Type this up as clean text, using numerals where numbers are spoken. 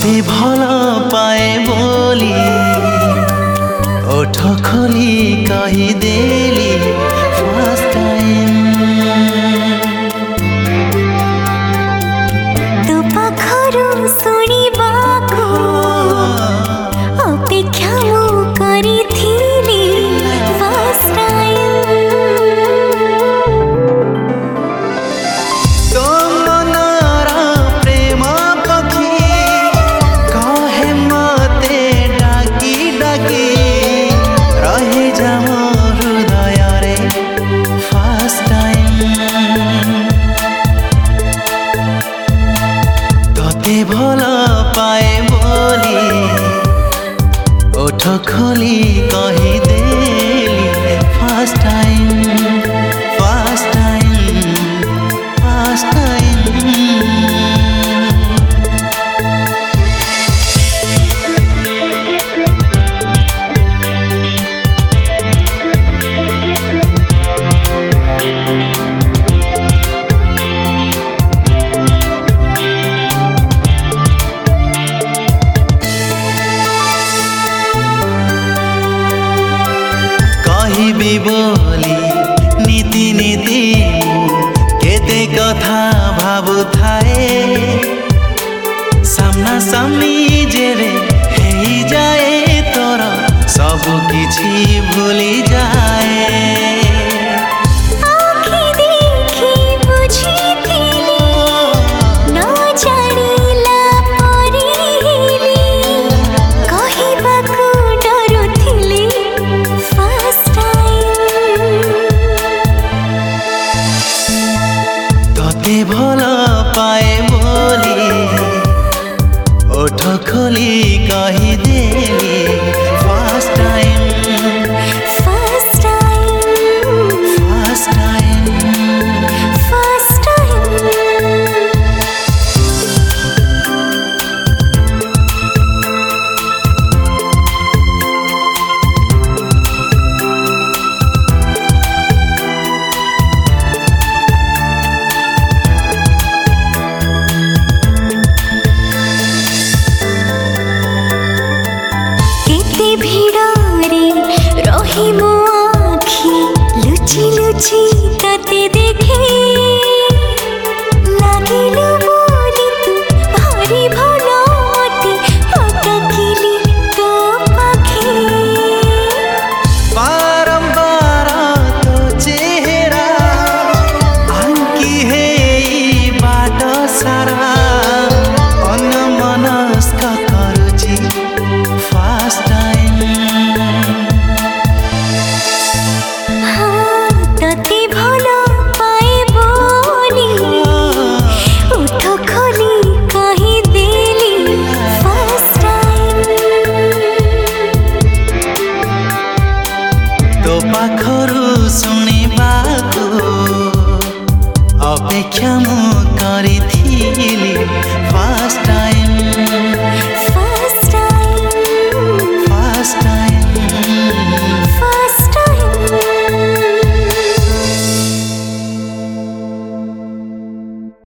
तोते भल पाए बोली ओठ खोली कहीदेली फर्स्ट टाइम तो पाखरु सुनिबाको अपेक्षा मु करिथिली फर्स्ट टाइम तो मनर प्रेम पक्षी कहे मते डाकी डाकी रही जा मो हृदय रे फर्स्ट टाइम तोते भल पाए बोली ओठ खोली कहीदेली first time first time first time कहबी बोली नीति नीति केते कथा भाबु थाए सामना सामनी जेरे हेई जाए तोर सब किछि भूली जाए आँखि देखि बुझिथिली न जानिला परिली कहिबाको डरुथिली फर्स्ट टाइम तोते भल पाए बोली ओठ खोली कहीदेली first time first time first time first time केते भिड़रे रही मो आखि लुचि लुचि तते